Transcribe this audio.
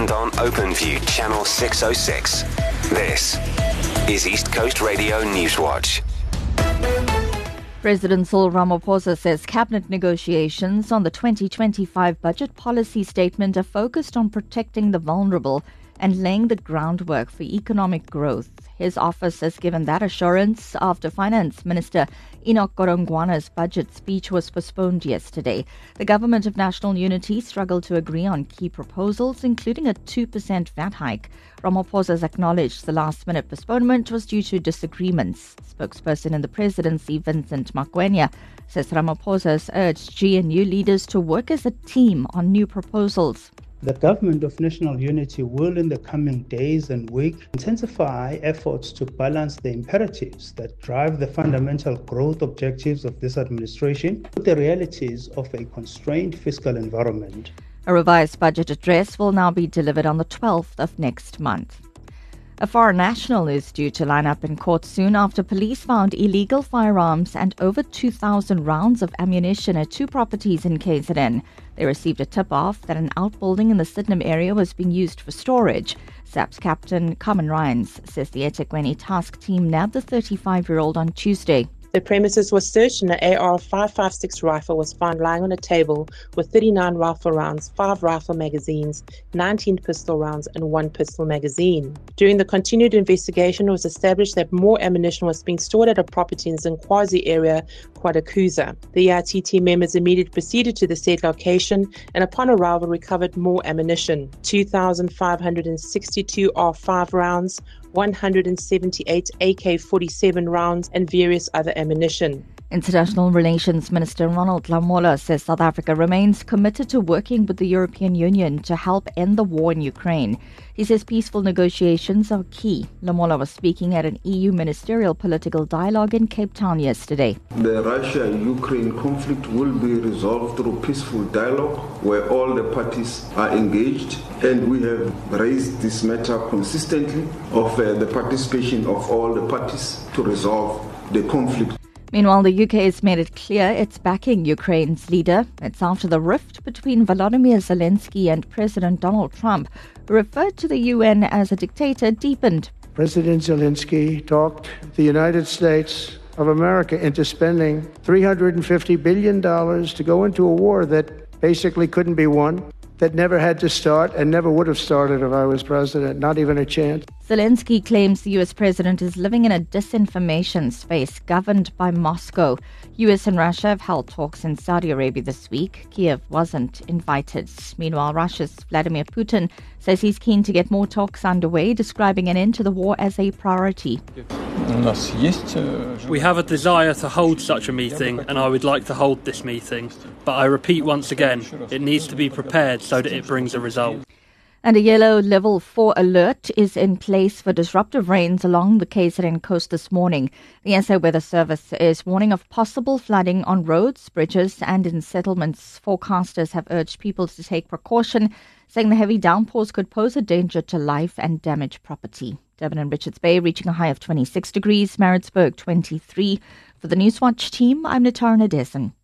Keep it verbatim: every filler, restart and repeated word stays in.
and on OpenView Channel six oh six. This is East Coast Radio Newswatch. President Cyril Ramaphosa says cabinet negotiations on the twenty twenty-five budget policy statement are focused on protecting the vulnerable and laying the groundwork for economic growth. His office has given that assurance after Finance Minister Enoch Godongwana's budget speech was postponed yesterday. The Government of National Unity struggled to agree on key proposals, including a two percent V A T hike. Ramaphosa has acknowledged the last-minute postponement was due to disagreements. Spokesperson in the presidency, Vincent Makwenya, says Ramaphosa has urged G N U leaders to work as a team on new proposals. The Government of National Unity will, in the coming days and weeks, intensify efforts to balance the imperatives that drive the fundamental growth objectives of this administration with the realities of a constrained fiscal environment. A revised budget address will now be delivered on the twelfth of next month. A foreign national is due to line up in court soon after police found illegal firearms and over two thousand rounds of ammunition at two properties in K Z N. They received a tip-off that an outbuilding in the Sydenham area was being used for storage. S A P's captain, Carmen Ryans, says the eThekwini task team nabbed the thirty-five-year-old on Tuesday. The premises was searched and an A R five fifty-six rifle was found lying on a table with thirty-nine rifle rounds, five rifle magazines, nineteen pistol rounds and one pistol magazine. During the continued investigation, it was established that more ammunition was being stored at a property in Zinkwazi area, Kwadakuza. The E I T team members immediately proceeded to the said location and upon arrival recovered more ammunition, two thousand five hundred sixty-two R five rounds, one hundred seventy-eight A K forty-seven rounds and various other ammunition. International Relations Minister Ronald Lamola says South Africa remains committed to working with the European Union to help end the war in Ukraine. He says peaceful negotiations are key. Lamola was speaking at an E U ministerial political dialogue in Cape Town yesterday. The Russia-Ukraine conflict will be resolved through peaceful dialogue where all the parties are engaged, and we have raised this matter consistently of uh, the participation of all the parties to resolve the conflict. Meanwhile, the U K has made it clear it's backing Ukraine's leader. It's after the rift between Volodymyr Zelensky and President Donald Trump, who referred to the U N as a dictator, deepened. President Zelensky talked the United States of America into spending three hundred fifty billion dollars to go into a war that basically couldn't be won, that never had to start and never would have started if I was president, not even a chance. Zelensky claims the U S president is living in a disinformation space governed by Moscow. U S and Russia have held talks in Saudi Arabia this week. Kiev wasn't invited. Meanwhile, Russia's Vladimir Putin says he's keen to get more talks underway, describing an end to the war as a priority. We have a desire to hold such a meeting, and I would like to hold this meeting. But I repeat once again, it needs to be prepared so that it brings a result. And a yellow level four alert is in place for disruptive rains along the K Z N coast this morning. The S A Weather Service is warning of possible flooding on roads, bridges and in settlements. Forecasters have urged people to take precaution, saying the heavy downpours could pose a danger to life and damage property. Durban and Richards Bay reaching a high of twenty-six degrees, Maritzburg twenty-three. For the Newswatch team, I'm Natara Nadesan.